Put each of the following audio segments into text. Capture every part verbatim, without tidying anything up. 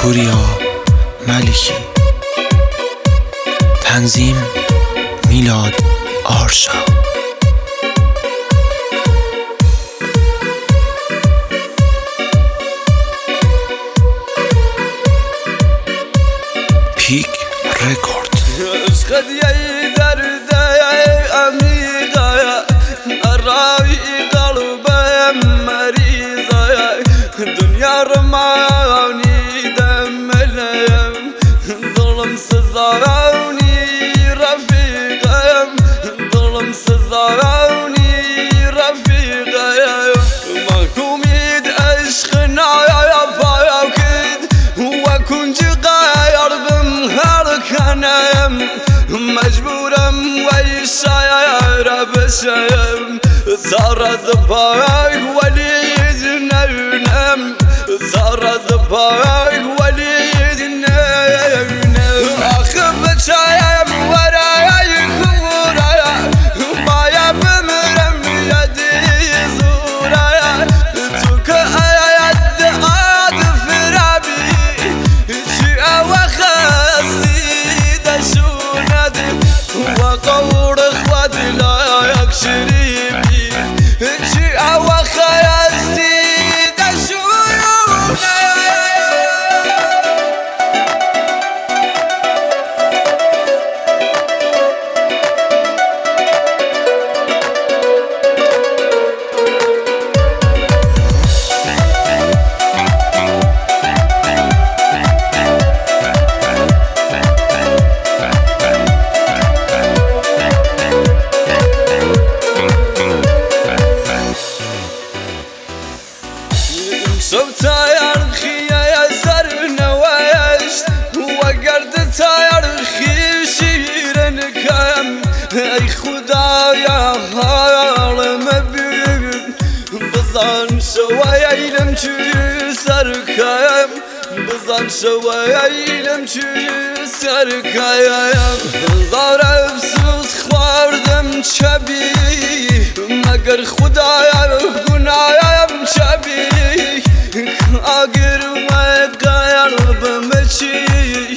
پوریا ملکی. تنظیم میلاد آرشا. پیک رکورد. عشقت یه درده عمیقه، راوی قلبم مریضه، دنیا رو مانیدم ملیم، ظلم سزارونی رفیقم، ظلم سزارونی رفیقم، محکومید عشقنا یا پاکید و کنج غیر بم هر کنم، مجبورم وی شایر بشم، زارد پاک ولی نونم، زارد پاک ولی نونم، آخه بچایم ورای کورای بایا بمرم یدی زورای، تو که آید آد فرابی چی اوخستی دشوند و قور خود لایک شریبی چی اوخستی صوب تايرخي يا سر نوايشت وقرد تايرخي شيرن كام، اي خدايا هار مبين بزان شوية يلمشي سركايم، بزان شوية يلمشي سركايم، زار افسوس خواردم شبي مگر خدايا گنايم شبي، اگر ما قلب مشي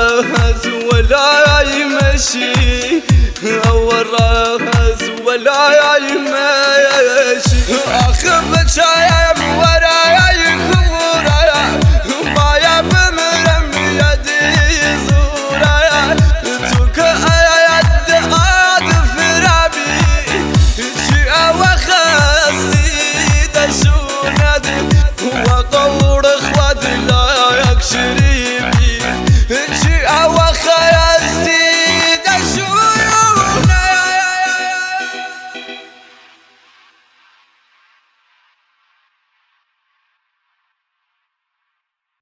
اورا ولا يمشي اورا ولا